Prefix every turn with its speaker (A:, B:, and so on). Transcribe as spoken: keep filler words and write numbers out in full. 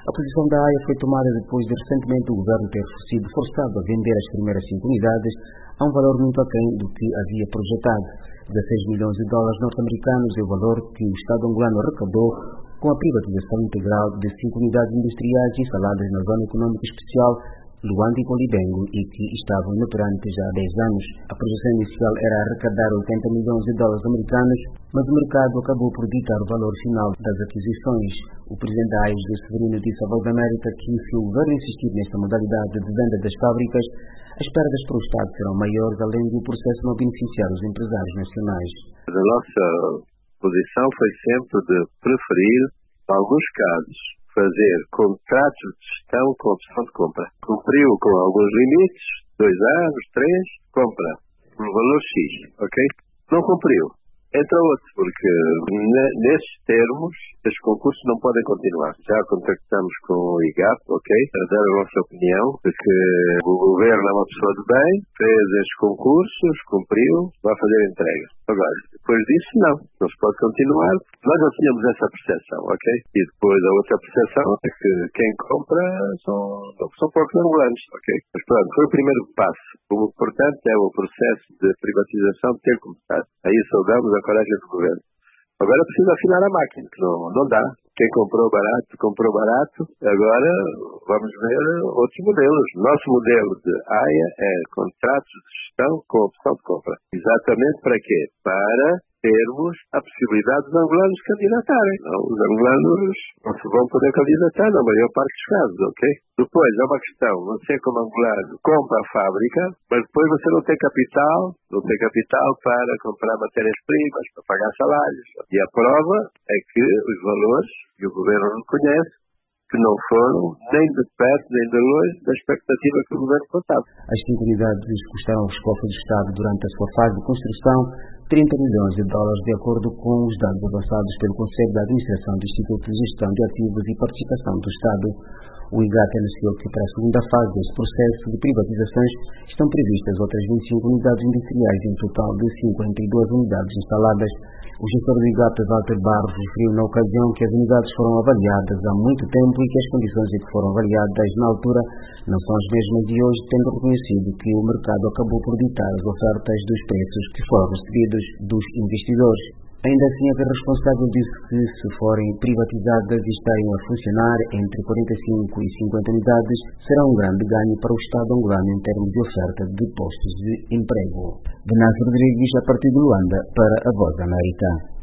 A: A posição da A I A foi tomada depois de recentemente o governo ter sido forçado a vender as primeiras cinco unidades a um valor muito aquém do que havia projetado. dezesseis milhões de dólares norte-americanos é o valor que o Estado angolano arrecadou com a privatização integral de cinco unidades industriais instaladas na Zona Econômica Especial Luanda e Colibengo e que estavam inoperantes há dez anos. A projeção inicial era arrecadar oitenta milhões de dólares americanos, mas o mercado acabou por ditar o valor final das aquisições. O presidente da A I A, José Severino, disse à Voz da América que se o governo insistir nesta modalidade de venda das fábricas, as perdas para o Estado serão maiores, além do processo não beneficiar os empresários nacionais.
B: A nossa posição foi sempre de preferir, em alguns casos, fazer contratos de gestão com opção de compra. Cumpriu com alguns limites, dois anos, três, compra, por valor X, ok? Não cumpriu. Entra outro, porque nesses termos, estes concursos não podem continuar. Já contactamos com o I G A P, ok? Para dar a nossa opinião de que o governo é uma pessoa de bem, fez estes concursos, cumpriu, vai fazer entrega. Agora, depois disso, não. Não se pode continuar. Nós não tínhamos essa percepção, ok? E depois a outra percepção é que quem compra são, são poucos angolanos, ok? Mas pronto, foi o primeiro passo. O importante é o processo de privatização ter começado. Aí saudamos a coragem do governo. Agora precisa afinar a máquina, que não, não dá. Quem comprou barato, comprou barato. Agora vamos ver outros modelos. Nosso modelo de A I A é contratos de gestão com opção de compra. Exatamente para quê? Para termos a possibilidade dos angolanos candidatarem. Não, os angolanos não se vão poder candidatar na maior parte dos casos, ok? Depois é uma questão, você como angolano compra a fábrica, mas depois você não tem capital, não tem capital para comprar matérias-primas, para pagar salários. E a prova é que os valores, que o governo não conhece, que não foram nem de perto nem de longe da expectativa que o governo contava.
A: As cinco unidades custaram aos cofres do Estado durante a sua fase de construção trinta milhões de dólares, de acordo com os dados avançados pelo Conselho de Administração do Instituto de Gestão de Ativos e Participação do Estado. O I G A T anunciou que para a segunda fase deste processo de privatizações estão previstas outras vinte e cinco unidades industriais, em um total de cinquenta e duas unidades instaladas. O gestor do I G A T, Walter Barros, referiu na ocasião que as unidades foram avaliadas há muito tempo e que as condições em que foram avaliadas na altura não são as mesmas de hoje, tendo reconhecido que o mercado acabou por ditar as ofertas dos preços que foram recebidos dos investidores. Ainda assim, a responsável disse que se forem privatizadas e estarem a funcionar entre quarenta e cinco e cinquenta unidades, será um grande ganho para o Estado angolano em termos de oferta de postos de emprego. Venâncio Rodrigues, a partir de Luanda, para a Voz da América.